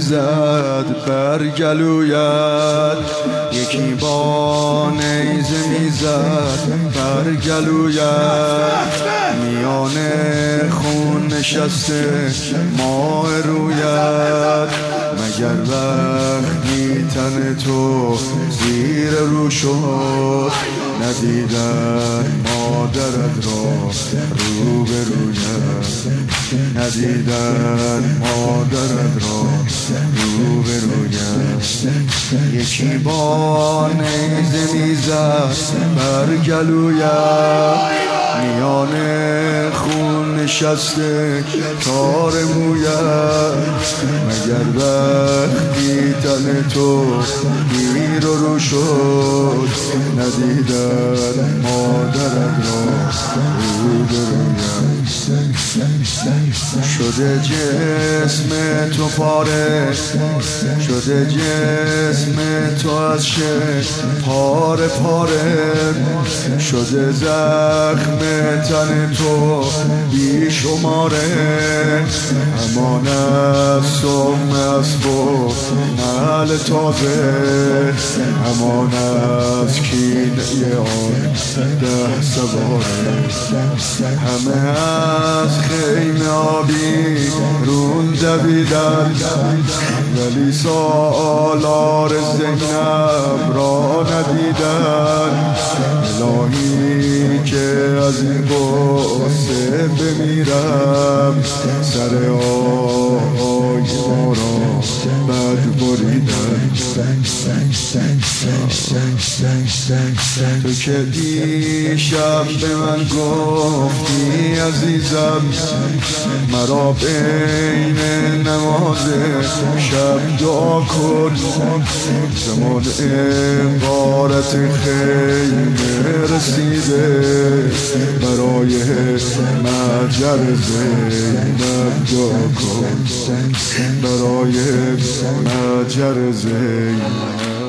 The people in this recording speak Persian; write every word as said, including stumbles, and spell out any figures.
میزد بر گلویت، یکی با نیزه میزد بر گلویت، میان خون نشسته ماه رویت، مگر وقتی تن تو زیر رو شد ندیدن مادرت را رو به رویت، ندیدن مادرت را رو به رویت، یکی با نیزه میزد بر گلویت، میان خون نشسته تار مویت، مگر وقتی تن تو گیر و رو شد ندیدن مادرت را رو به رویت، شده جسم تو پاره، شده جسم تو از شه پاره پاره، شده زخم تن تو بی شماره، امان از سم اسب و نعل تازه، امان از کینه آن ده سواره، همه از خیمه آبی رون دویدن، ولی سالار زینب را ندیدن، الهی که از این غصه بمیرم، سر آهای ما را بد بریدن، تو که دیشب به من گفتی عزیزم، مرا بین نماز شب دعا کن، زمان امارت خیمه رسیده، برای مجر زینب دعا کن، برای مجر زینب.